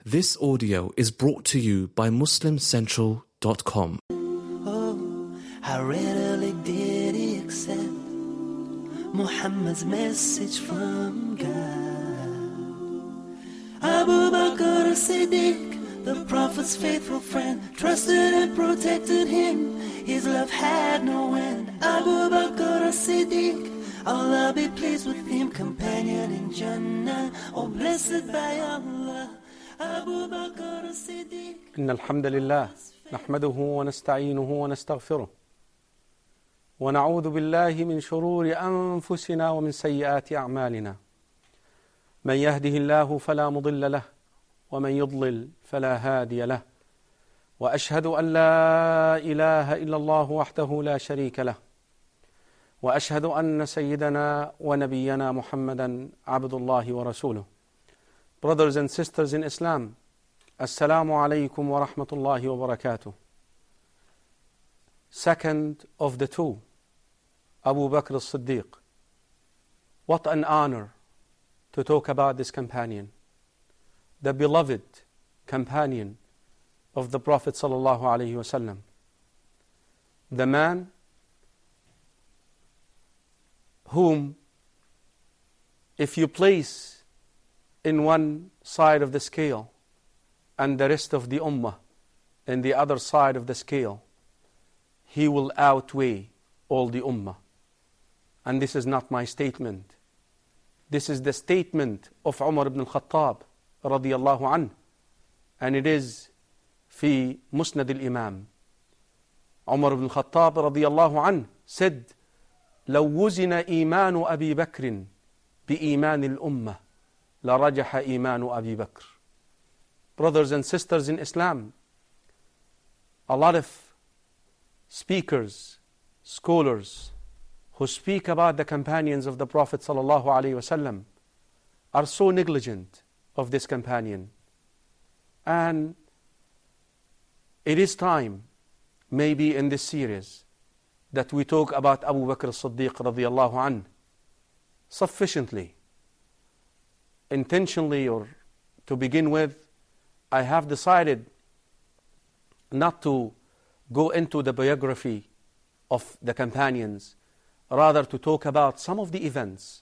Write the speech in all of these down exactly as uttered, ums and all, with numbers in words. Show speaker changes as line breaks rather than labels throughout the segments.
This audio is brought to you by Muslim Central dot com.
Oh, how readily did he accept Muhammad's message from God? Abu Bakr as-Siddiq, the Prophet's faithful friend, trusted and protected him. His love had no end. Abu Bakr as-Siddiq, Allah be pleased with him, companion in Jannah, oh blessed by Allah. Abu Bakr as-Siddiq.
إن الحمد لله نحمده ونستعينه ونستغفره ونعوذ بالله من شرور أنفسنا ومن سيئات أعمالنا. من يهده الله فلا مضل له ومن يضلل فلا هادي له، وأشهد أن لا إله إلا الله وحده لا شريك له، وأشهد أن سيدنا ونبينا محمدا عبد الله ورسوله. Brothers and sisters in Islam, Assalamu alaikum wa rahmatullahi wa barakatuh. Second of the two, Abu Bakr as-Siddiq. What an honor to talk about this companion, the beloved companion of the Prophet sallallahu alaihi wasallam, the man whom, if you place in one side of the scale and the rest of the ummah in the other side of the scale, he will outweigh all the ummah. And this is not my statement. This is the statement of Umar ibn al-Khattab radiyallahu anhu, and it is fi Musnad al-Imam. Umar ibn al-Khattab radiyallahu anhu said, لو وزن إيمان أبي بكر بإيمان الأمة لرجح إيمان أبي بكر. Brothers and sisters in Islam, a lot of speakers, scholars who speak about the companions of the Prophet sallallahu alaihi wasallam are so negligent of this companion. And it is time, maybe in this series, that we talk about Abu Bakr as-Siddiq radiyallahu anhu sufficiently. Intentionally, or to begin with, I have decided not to go into the biography of the companions, rather to talk about some of the events.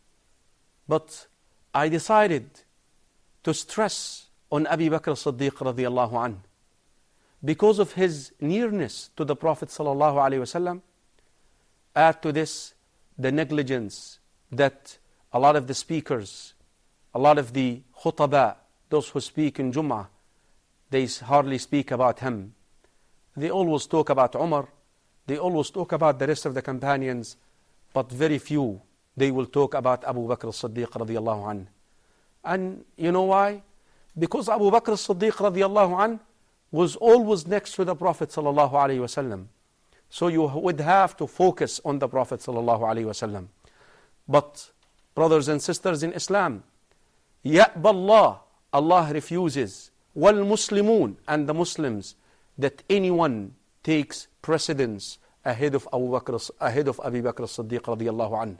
But I decided to stress on Abu Bakr as-Siddiq radiyallahu anhu because of his nearness to the Prophet sallallahu alaihi wasallam. Add to this the negligence that a lot of the speakers, a lot of the khutaba, those who speak in Jum'ah, they hardly speak about him. They always talk about Umar, they always talk about the rest of the companions, but very few they will talk about Abu Bakr as-Siddiq radiyallahu anhu. And you know why? Because Abu Bakr as-Siddiq radiyallahu anhu was always next to the Prophet sallallahu alaihi wasallam. So you would have to focus on the Prophet sallallahu alaihi wasallam. But brothers and sisters in Islam, يَأْبَ اللَّهِ, Allah refuses, وَالْمُسْلِمُونَ, and the Muslims, that anyone takes precedence ahead of Abu Bakr, ahead of Abu Bakr as-Siddiq radiyallahu anhu.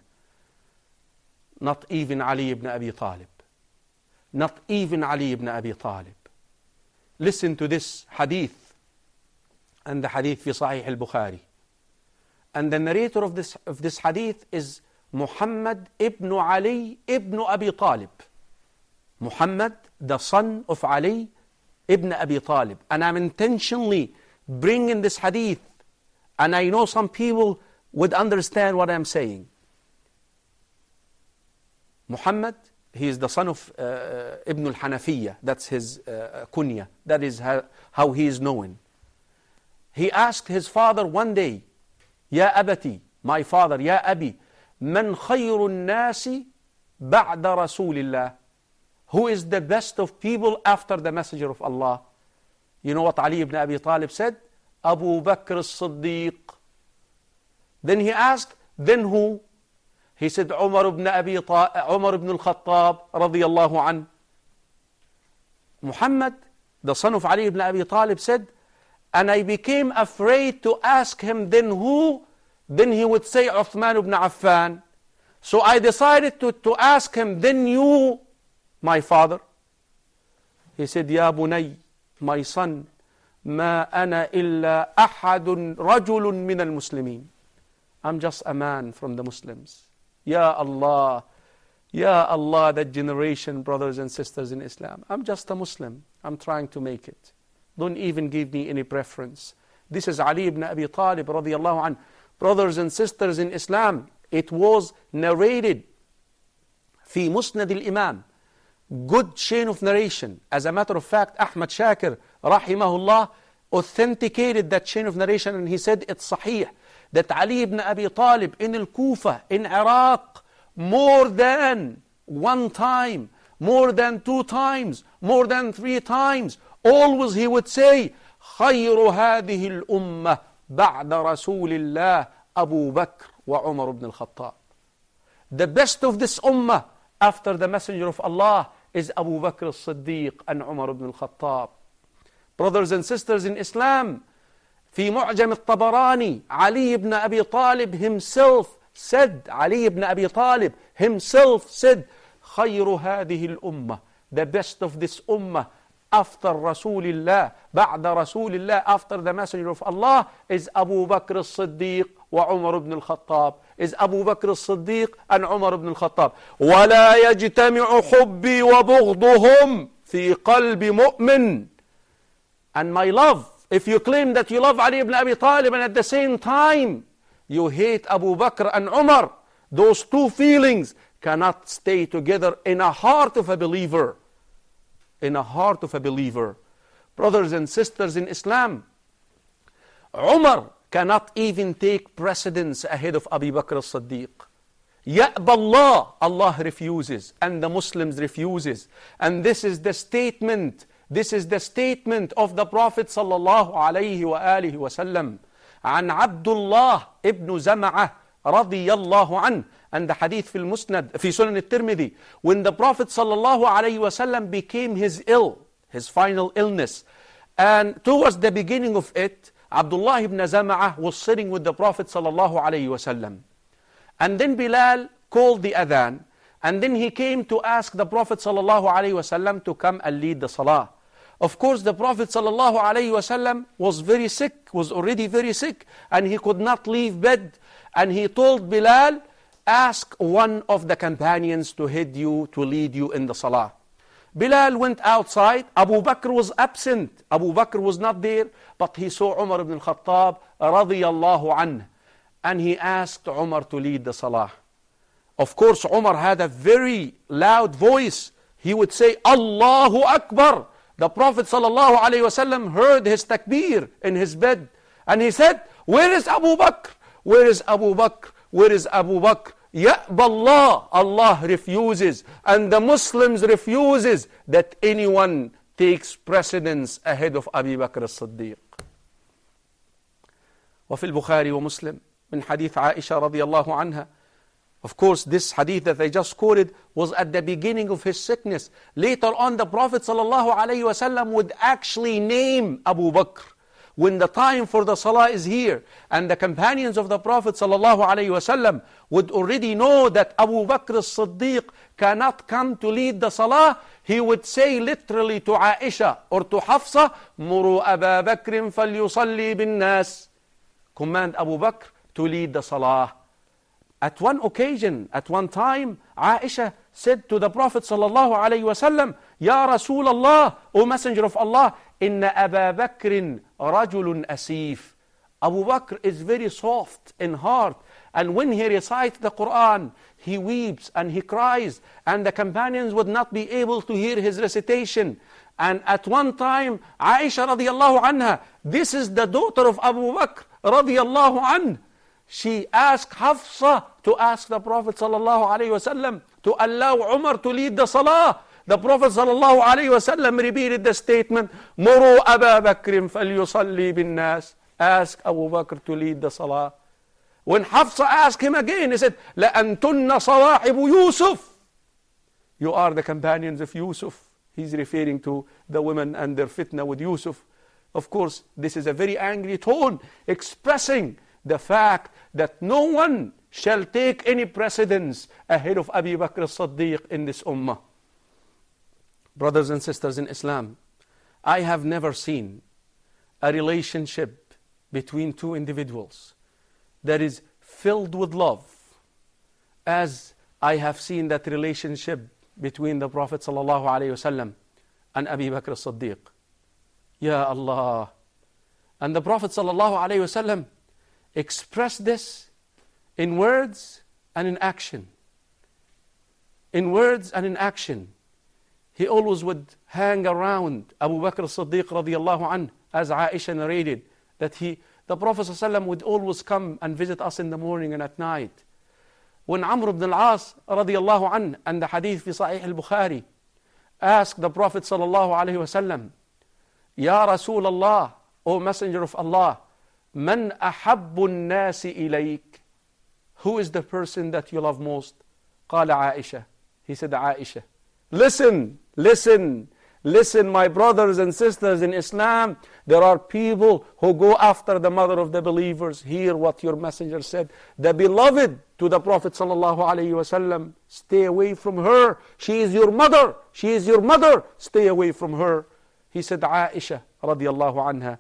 Not even Ali ibn Abi Talib. Not even Ali ibn Abi Talib. Listen to this hadith, and the hadith fi Sahih al-Bukhari. And the narrator of this, of this hadith is Muhammad ibn Ali ibn Abi Talib. Muhammad, the son of Ali ibn Abi Talib. And I'm intentionally bringing this hadith, and I know some people would understand what I'm saying. Muhammad, he is the son of uh, Ibn al-Hanafiyyah. That's his uh, kunya. That is how, how he is known. He asked his father one day, Ya abati, my father, Ya abi, man khayrun nasi ba'da rasulillah. Who is the best of people after the messenger of Allah? You know what Ali ibn Abi Talib said? Abu Bakr as-Siddiq. Then he asked, then who? He said, Umar ibn Abi Ta- Umar ibn al-Khattab radiyallahu anhu. Muhammad, the son of Ali ibn Abi Talib, said, and I became afraid to ask him, then who? Then he would say Uthman ibn Affan. So I decided to, to ask him, then you, my father. He said, Ya bunay, my son, ma ana illa ahadun rajulun min al-muslimin. I'm just a man from the Muslims. Ya Allah, Ya Allah, that generation, brothers and sisters in Islam. I'm just a Muslim. I'm trying to make it. Don't even give me any preference. This is Ali ibn Abi Talib radiyallahu anhu. Brothers and sisters in Islam, it was narrated في مسند الإمام. Good chain of narration. As a matter of fact, Ahmad Shakir rahimahullah authenticated that chain of narration, and he said it's sahih, that Ali ibn Abi Talib in Al-Kufa, in Iraq, more than one time, more than two times, more than three times, always he would say, خير هذه الأمة بعد رسول الله أبو بكر وعمر بن الخطاب. The best of this ummah after the Messenger of Allah is Abu Bakr as-Siddiq and Umar ibn al-Khattab. Brothers and sisters in Islam, في معجم الطبراني, Ali ibn Abi Talib himself said, Ali ibn Abi Talib himself said, خير هذه الأمة, the best of this ummah after Rasulullah, بعد Rasulullah, after the Messenger of Allah, is Abu Bakr as-Siddiq wa Umar ibn al-Khattab, is Abu Bakr as-Siddiq and Umar ibn al-Khattab. ولا يجتمع حبي وبغضهم في قلب مؤمن. And my love, if you claim that you love Ali ibn Abi Talib and at the same time you hate Abu Bakr and Umar, those two feelings cannot stay together in a heart of a believer. In a heart of a believer. Brothers and sisters in Islam, Umar cannot even take precedence ahead of Abu Bakr as-Siddiq. Ya'ba Allah, Allah refuses, and the Muslims refuses. And this is the statement, this is the statement of the Prophet sallallahu alayhi wa alihi wa sallam. عن عبد الله ابن زمعة رضي الله عنه. And the hadith في المسند في سنن الترمذي, when the Prophet sallallahu alayhi wa sallam became his ill, his final illness, and towards the beginning of it, Abdullah ibn Zama'ah was sitting with the Prophet sallallahu alayhi wa sallam. And then Bilal called the adhan, and then he came to ask the Prophet sallallahu alayhi wa sallam to come and lead the salah. Of course, the Prophet sallallahu alayhi wa sallam was very sick, was already very sick, and he could not leave bed. And he told Bilal, ask one of the companions to head you, to lead you in the salah. Bilal went outside. Abu Bakr was absent. Abu Bakr was not there, but he saw Umar ibn al-Khattab radiyallahu anhu, and he asked Umar to lead the salah. Of course, Umar had a very loud voice. He would say, Allahu Akbar. The Prophet sallallahu alayhi wa sallam heard his takbir in his bed, and he said, where is Abu Bakr? Where is Abu Bakr? Where is Abu Bakr? Ya'ba Allah, Allah refuses, and the Muslims refuses that anyone takes precedence ahead of Abu Bakr as-Siddiq. وفي البخاري ومسلم من حديث عائشة رضي الله عنها. Of course, this hadith that I just quoted was at the beginning of his sickness. Later on, the Prophet sallallahu alayhi wa sallam would actually name Abu Bakr when the time for the salah is here. And the companions of the Prophet sallallahu alayhi wa sallam would already know that Abu Bakr as-Siddiq cannot come to lead the salah. He would say literally to Aisha or to Hafsa, Muru Aba Bakrin falyusalli bin nas. Command Abu Bakr to lead the salah. At one occasion, at one time, Aisha said to the Prophet sallallahu alayhi wa sallam, Ya Rasulullah, O Messenger of Allah, Inna Aba Bakrin rajulun asif. Abu Bakr is very soft in heart, and when he recites the Quran, he weeps and he cries, and the companions would not be able to hear his recitation. And at one time, Aisha radiallahu anha, this is the daughter of Abu Bakr radiallahu anha, she asked Hafsa to ask the Prophet sallallahu alayhi wa sallam to allow Umar to lead the salah. The Prophet sallallahu alayhi wa sallam repeated the statement, Muru Aba Bakrin falyusalli bin nas. Ask Abu Bakr to lead the salah. When Hafsa asked him again, he said, لَأَنْتُنَّ صَوَاحِبُ Yusuf. You are the companions of Yusuf. He's referring to the women and their fitna with Yusuf. Of course, this is a very angry tone, expressing the fact that no one shall take any precedence ahead of Abu Bakr as-Siddiq in this ummah. Brothers and sisters in Islam, I have never seen a relationship between two individuals that is filled with love as I have seen that relationship between the Prophet ﷺ and Abu Bakr as-Siddiq. Ya Allah. And the Prophet ﷺ expressed this in words and in action. In words and in action. He always would hang around Abu Bakr as-Siddiq radiallahu anhu, as Aisha narrated, that he, the Prophet ﷺ would always come and visit us in the morning and at night. When Amr ibn al-As radiallahu anhu, and the hadith fi Sahih al-Bukhari, asked the Prophet sallallahu alayhi wa sallam, Ya Rasul Allah, O Messenger of Allah, Man ahabbu nasi ilayk? Who is the person that you love most? Qala Aisha. He said Aisha. Listen, listen, listen, my brothers and sisters in Islam. There are people who go after the mother of the believers. Hear what your messenger said. The beloved to the Prophet sallallahu alaihi wasallam. Stay away from her. She is your mother. She is your mother. Stay away from her. He said Aisha radiallahu anha.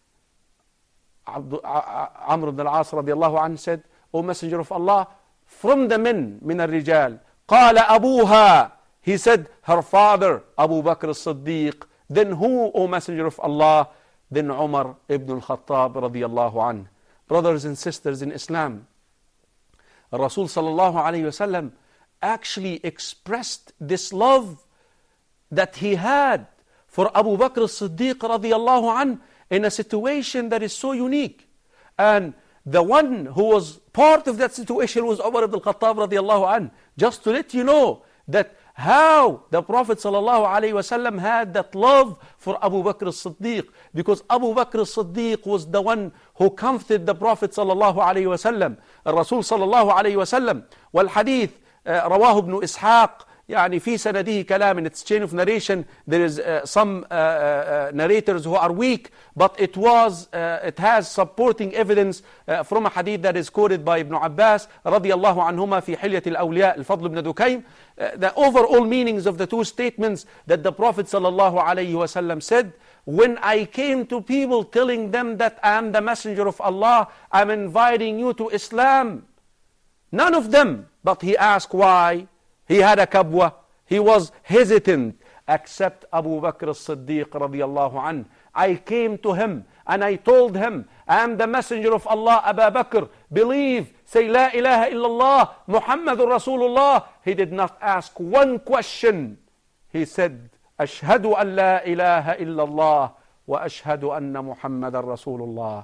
Amr ibn al-As radiallahu anhu said, O Messenger of Allah, from the men, min al-rijal, qala abuha. He said, her father, Abu Bakr as-Siddiq. Then who, O Messenger of Allah? Then Umar ibn al-Khattab radiallahu anhu. Brothers and sisters in Islam, Rasul sallallahu alayhi wa sallam actually expressed this love that he had for Abu Bakr as-Siddiq radiallahu anhu in a situation that is so unique. And the one who was part of that situation was Umar ibn al-Khattab radiallahu anhu. Just to let you know that how the Prophet ﷺ had that love for Abu Bakr as-Siddiq, because Abu Bakr as-Siddiq was the one who comforted the Prophet ﷺ. Rasul ﷺ, والحديث رواه ابن إسحاق, يعني في سنده كلام, in its chain of narration there is uh, some uh, uh, narrators who are weak, but it was uh, it has supporting evidence uh, from a hadith that is quoted by Ibn Abbas رضي الله عنهما في حلية الأولياء الفضل بن دكيم. Uh, the overall meanings of the two statements that the Prophet sallallahu alaihi wasallam said, when I came to people telling them that I am the messenger of Allah, I'm inviting you to Islam. None of them, but he asked why. He had a kabwa. He was hesitant, except Abu Bakr as-Siddiq radiyallahu anhu. I came to him and I told him, I am the messenger of Allah, Abu Bakr. Believe, say La ilaha illallah, Muhammadur Rasulullah. He did not ask one question. He said, Ashhadu an la ilaha illallah wa ashhadu anna Muhammadar Rasulullah.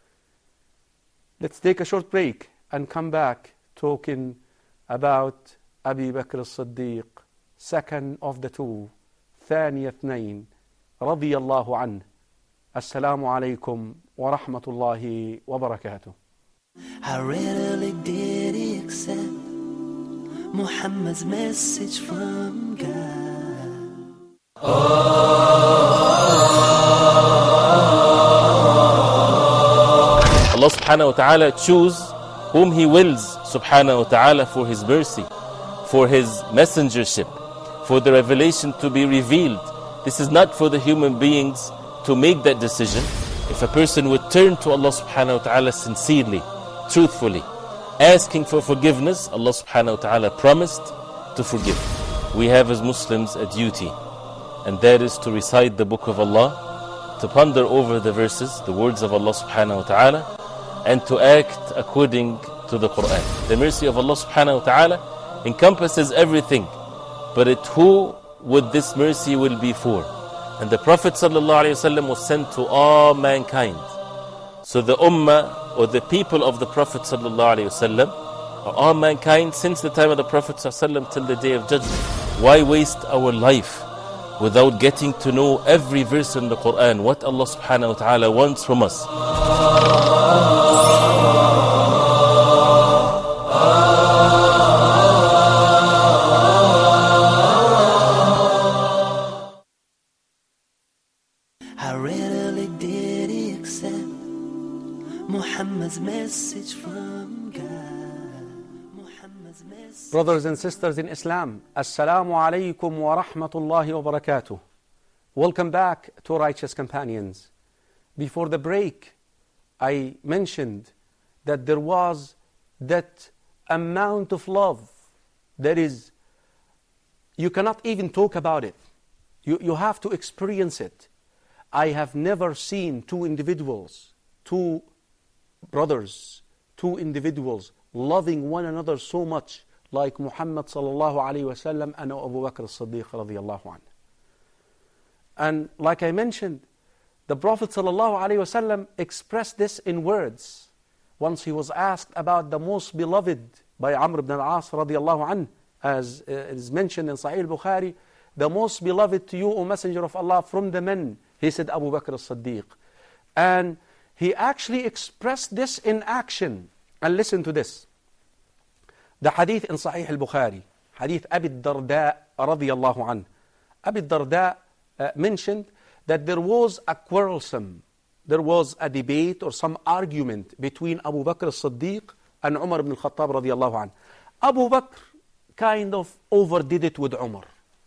Let's take a short break and come back talking about Abu Bakr as-Siddiq, second of the two, ثاني اثنين, رضي الله عنه. Assalamu alaikum wa rahmatullahi wa barakatuh.
How readily did he accept Muhammad's message from God?
Allah subhanahu wa ta'ala choose whom He wills subhanahu wa ta'ala for His mercy, for His messengership, for the revelation to be revealed. This is not for the human beings to make that decision. If a person would turn to Allah subhanahu wa ta'ala sincerely, truthfully, asking for forgiveness, Allah subhanahu wa ta'ala promised to forgive. We have as Muslims a duty, and that is to recite the book of Allah, to ponder over the verses, the words of Allah subhanahu wa ta'ala, and to act according to the Quran. The mercy of Allah subhanahu wa ta'ala encompasses everything, but it who would this mercy will be for? And the Prophet sallallahu alaihi wasallam was sent to all mankind. So the ummah, or the people of the Prophet sallallahu alaihi wasallam, are all mankind since the time of the Prophet sallallahu alaihi wasallam till the day of judgment. Why waste our life without getting to know every verse in the Quran, what Allah subhanahu wa ta'ala wants from us?
How readily did he accept Muhammad's message from God? Muhammad
Brothers and sisters in Islam, Assalamu alaikum wa rahmatullahi wa barakatuh. Welcome back to Righteous Companions. Before the break, I mentioned that there was that amount of love that is, you cannot even talk about it. You, you have to experience it. I have never seen two individuals, two brothers, two individuals loving one another so much like Muhammad sallallahu alayhi wa sallam and Abu Bakr as-Siddiq radiyallahu anhu. And like I mentioned, the Prophet sallallahu alayhi wa sallam expressed this in words. Once he was asked about the most beloved by Amr ibn al-As radiyallahu anhu, as uh, is mentioned in Sahih al-Bukhari, the most beloved to you, O Messenger of Allah, from the men, he said Abu Bakr as-Siddiq. And he actually expressed this in action. And listen to this. The hadith in Sahih al-Bukhari, hadith Abi Darda radiyallahu anhu. Abi Darda uh, mentioned that there was a quarrelsome, there was a debate or some argument between Abu Bakr as-Siddiq and Umar ibn al-Khattab radiyallahu anhu. Abu Bakr kind of overdid it with Umar.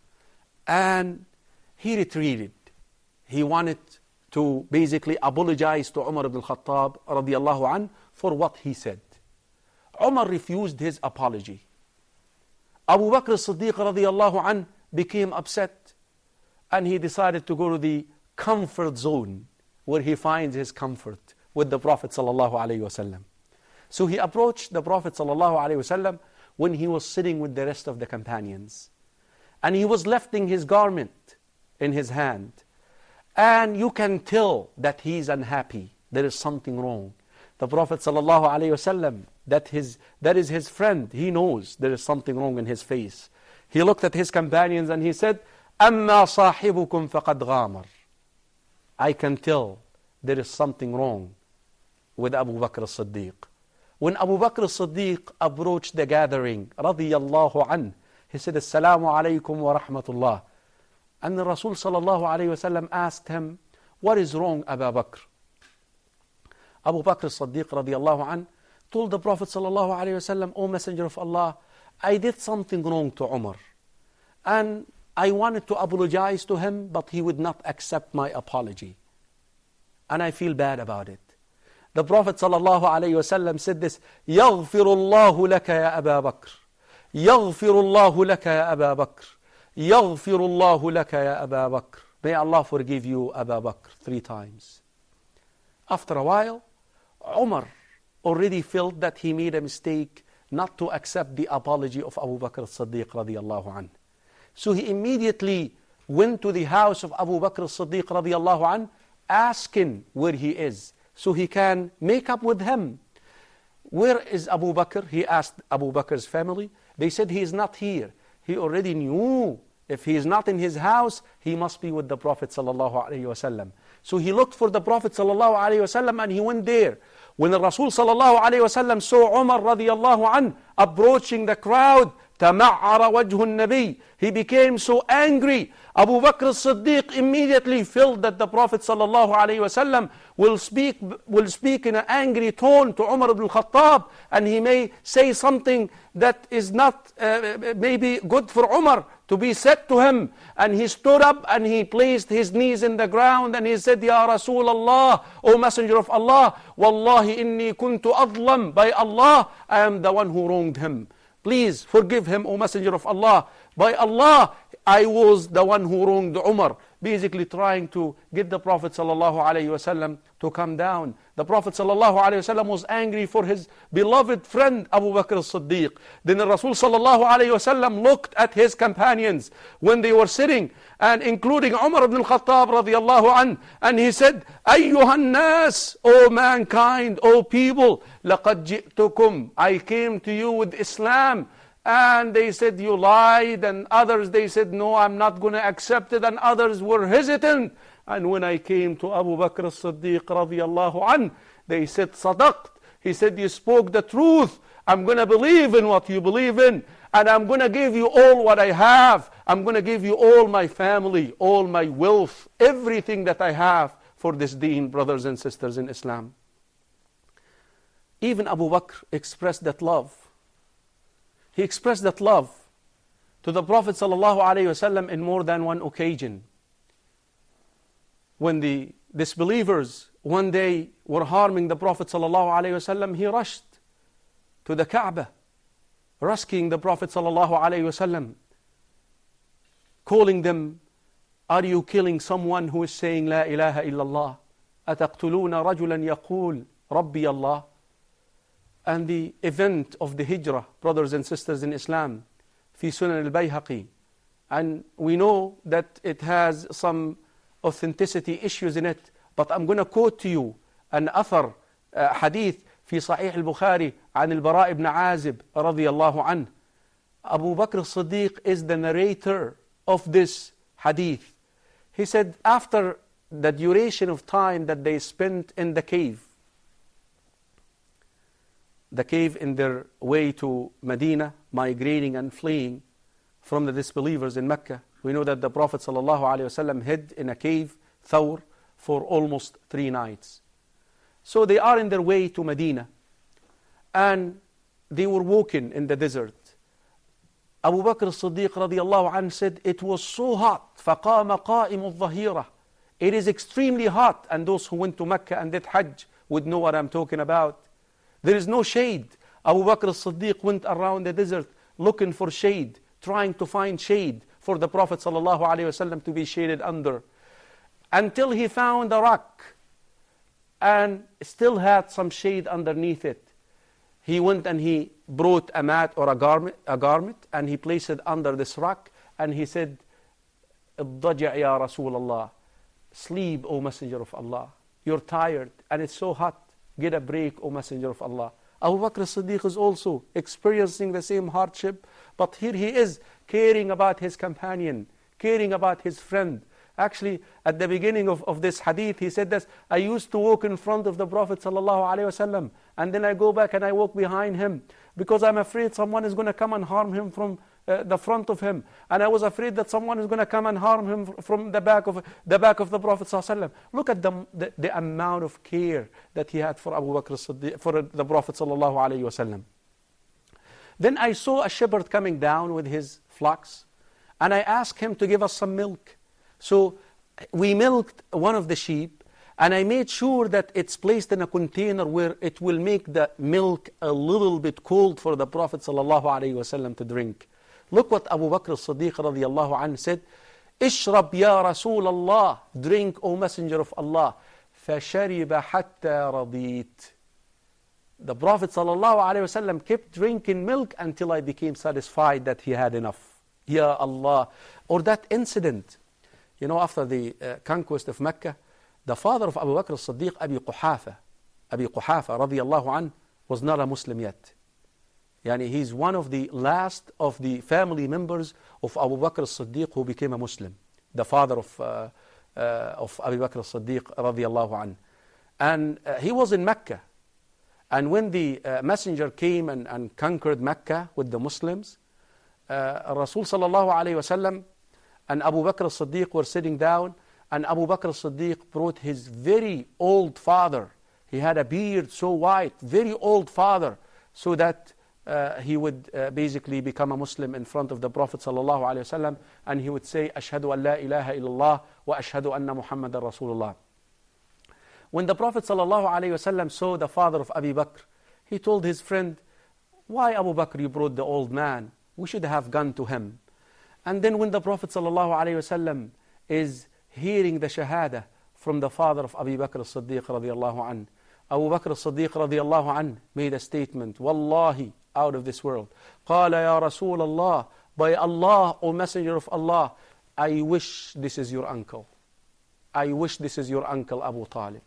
And he retreated. He wanted to basically apologize to Umar ibn al-Khattab radiyallahu anhu for what he said. Umar refused his apology. Abu Bakr as-Siddiq radiyallahu anhu became upset, and he decided to go to the comfort zone where he finds his comfort with the Prophet sallallahu alaihi wasallam. So he approached the Prophet sallallahu alaihi wasallam when he was sitting with the rest of the companions, and he was lifting his garment in his hand, and you can tell that he is unhappy. There is something wrong. The Prophet sallallahu alaihi wasallam, that his that is his friend, he knows there is something wrong in his face. He looked at his companions and he said, "Amma sahibukum faqad ghamar." I can tell there is something wrong with Abu Bakr as-Siddiq. When Abu Bakr as-Siddiq approached the gathering, radiyallahu anhu, he said, "Assalamu alaikum wa rahmatullah." And the Rasul sallallahu alayhi wa sallam asked him, "What is wrong, Abu Bakr?" Abu Bakr as-Siddiq radiyallahu anhu told the Prophet sallallahu alayhi wa sallam, "O Messenger of Allah, I did something wrong to Umar, and I wanted to apologize to him, but he would not accept my apology, and I feel bad about it." The Prophet sallallahu alayhi wa sallam said this, "يغفر الله لك يا أبا بكر يغفر الله لك يا أبا بكر يغفر الله لك يا أبا بكر." May Allah forgive you, Abu Bakr, three times. After a while, Umar already felt that he made a mistake not to accept the apology of Abu Bakr as-Siddiq radiyallahu anhu. So he immediately went to the house of Abu Bakr as-Siddiq radiyallahu anhu, asking where he is, so he can make up with him. "Where is Abu Bakr?" He asked Abu Bakr's family. They said, "He is not here." He already knew if he is not in his house, he must be with the Prophet sallallahu alaihi wasallam. So he looked for the Prophet sallallahu alaihi wasallam and he went there. When the Rasul sallallahu alaihi wasallam saw Umar radiyallahu anhu approaching the crowd, تَمَعَّرَ وَجْهُ النَّبِيِّ, he became so angry. Abu Bakr as-Siddiq immediately felt that the Prophet sallallahu alaihi wasallam will speak will speak in an angry tone to Umar ibn al-Khattab, and he may say something that is not uh, maybe good for Umar to be said to him. And he stood up and he placed his knees in the ground and he said, "Ya Rasulullah, O Messenger of Allah, Wallahi inni kuntu adlam, by Allah, I am the one who wronged him. Please forgive him, O Messenger of Allah. By Allah, I was the one who wronged Umar." Basically trying to get the Prophet sallallahu alaihi wasallam to come down. The Prophet sallallahu alaihi wasallam was angry for his beloved friend Abu Bakr as-Siddiq. Then the Rasul sallallahu alaihi wasallam looked at his companions when they were sitting, and including Umar ibn al-Khattab radiyallahu anhu, and he said, "Ayyuhan nas, O mankind, O people, laqad ji'tukum, I came to you with Islam." And they said, "You lied." And others, they said, "No, I'm not going to accept it." And others were hesitant. And when I came to Abu Bakr as-Siddiq radiyallahu anhu, they said, "Sadaqt." He said, "You spoke the truth. I'm going to believe in what you believe in. And I'm going to give you all what I have. I'm going to give you all my family, all my wealth, everything that I have for this deen," brothers and sisters in Islam. Even Abu Bakr expressed that love. he expressed that love to the Prophet ﷺ in more than one occasion. When the disbelievers one day were harming the Prophet ﷺ, he rushed to the Kaaba, rescuing the Prophet ﷺ, calling them, "Are you killing someone who is saying La ilaha illallah? أتقتلون رجلا يقول ربي الله?" And the event of the Hijrah, brothers and sisters in Islam, في سنن البيهقي, and we know that it has some authenticity issues in it, but I'm going to quote to you an أثر uh, hadith في صحيح البخاري عن البراء بن عازب رضي الله عنه. Abu Bakr as-Siddiq is the narrator of this hadith. He said, after the duration of time that they spent in the cave, the cave in their way to Medina, migrating and fleeing from the disbelievers in Mecca. We know that the Prophet ﷺ hid in a cave, Thawr, for almost three nights. So they are in their way to Medina, and they were walking in the desert. Abu Bakr as-Siddiq radiallahu anhu said, it was so hot, فَقَامَ قَائِمُ الظَّهِيرَةِ. It is extremely hot, and those who went to Mecca and did Hajj would know what I'm talking about. There is no shade. Abu Bakr as-Siddiq went around the desert looking for shade, trying to find shade for the Prophet ﷺ to be shaded under, until he found a rock and still had some shade underneath it. He went and he brought a mat or a garment, a garment and he placed it under this rock, and he said, اضطجع يا رسول الله. Sleep, O Messenger of Allah. You're tired and it's so hot. Get a break, O Messenger of Allah. Abu Bakr as-Siddiq is also experiencing the same hardship, but here he is caring about his companion, caring about his friend. Actually, at the beginning of, of this hadith, he said this, I used to walk in front of the Prophet ﷺ, and then I go back and I walk behind him, because I'm afraid someone is going to come and harm him from uh, the front of him. And I was afraid that someone is going to come and harm him from the back of the back of the Prophet ﷺ. Look at the, the, the amount of care that he had for Abu Bakr as-Siddiq, for the Prophet ﷺ. Then I saw a shepherd coming down with his flocks, and I asked him to give us some milk. So we milked one of the sheep, and I made sure that it's placed in a container where it will make the milk a little bit cold for the Prophet ﷺ to drink. Look what Abu Bakr as-Siddiq radiallahu anhu said, Ishrab ya Rasul Allah, drink, O Messenger of Allah. فَشَرِبَ حَتَّى رَضِيت. The Prophet ﷺ kept drinking milk until I became satisfied that he had enough. Ya Allah. Or that incident, you know, after the uh, conquest of Mecca, the father of Abu Bakr as-Siddiq, Abi Quhafa, Abi Quhafa radiallahu anhu, was not a Muslim yet. Yani he's one of the last of the family members of Abu Bakr as-Siddiq who became a Muslim. The father of, uh, uh, of Abu Bakr as-Siddiq radiallahu anhu. And uh, he was in Mecca. And when the uh, messenger came and, and conquered Mecca with the Muslims, uh, Rasul sallallahu alayhi wasallam and Abu Bakr as-Siddiq were sitting down, and Abu Bakr as-Siddiq brought his very old father. He had a beard so white, very old father, so that uh, he would uh, basically become a Muslim in front of the Prophet sallallahu alayhi wasallam, and he would say, Ashhadu an la ilaha illallah wa ashhadu anna Muhammadan Rasulullah. When the Prophet sallallahu alayhi wasallam saw the father of Abu Bakr, he told his friend, why Abu Bakr you brought the old man? We should have gone to him. And then when the Prophet ﷺ is hearing the shahada from the father of Abu Bakr as-Siddiq radiallahu anhu, Abu Bakr as-Siddiq radiallahu anhu made a statement, Wallahi, out of this world. قال يا رسول الله, by Allah, O Messenger of Allah, I wish this is your uncle. I wish this is your uncle Abu Talib.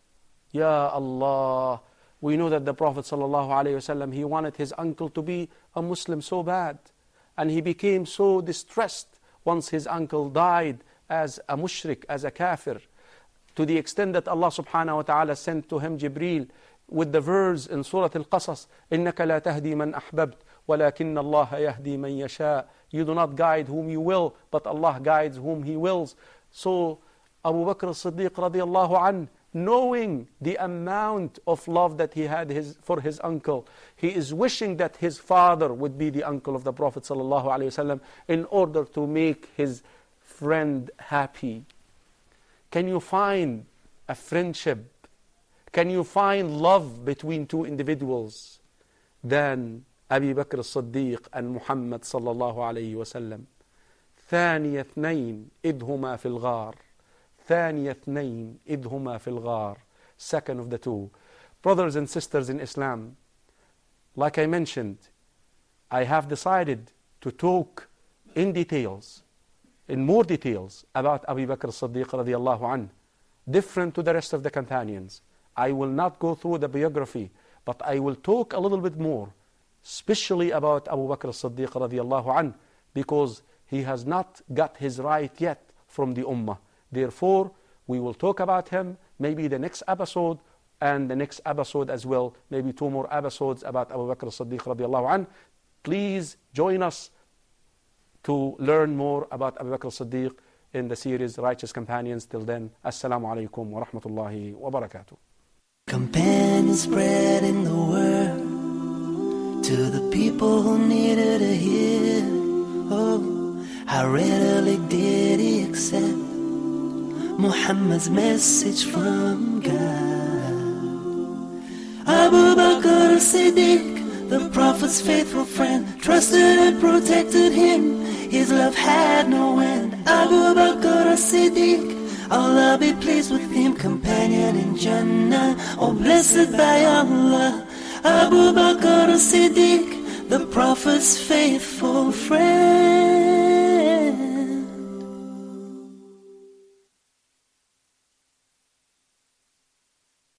Ya Allah, we know that the Prophet ﷺ, he wanted his uncle to be a Muslim so bad. And he became so distressed once his uncle died as a mushrik, as a kafir, to the extent that Allah subhanahu wa ta'ala sent to him Jibreel with the verse in Surah Al-Qasas, إِنَّكَ لَا تَهْدِي مَنْ أَحْبَبْتَ وَلَكِنَّ اللَّهَ يَهْدِي مَنْ يَشَاءُ. You do not guide whom you will, but Allah guides whom He wills. So Abu Bakr as-Siddiq radiallahu anhu knowing the amount of love that he had his, for his uncle. He is wishing that his father would be the uncle of the Prophet ﷺ in order to make his friend happy. Can you find a friendship? Can you find love between two individuals than Abu Bakr as-Siddiq and Muhammad sallallahu alayhi wa sallam? ثاني اثنين إذ هما في الغار. ثاني اثنين إذ هما في الغار. Second of the two. Brothers and sisters in Islam, like I mentioned, I have decided to talk in details, in more details, about Abu Bakr as-Siddiq radiallahu anhu, different to the rest of the companions. I will not go through the biography, but I will talk a little bit more, especially about Abu Bakr as-Siddiq radiallahu anhu, because he has not got his right yet from the Ummah. Therefore, we will talk about him maybe the next episode and the next episode as well, maybe two more episodes about Abu Bakr as-Siddiq radiallahu anhu. Please join us to learn more about Abu Bakr as-Siddiq in the series Righteous Companions. Till then, Assalamu alaikum wa rahmatullahi wa barakatuh.
Companions spreading the word to the people who needed to hear. Oh, how readily did he accept Muhammad's message from God. Abu Bakr as-Siddiq, the Prophet's faithful friend, trusted and protected him. His love had no end. Abu Bakr as-Siddiq, Allah be pleased with him, companion in Jannah, oh blessed by Allah. Abu Bakr as-Siddiq, the Prophet's faithful friend.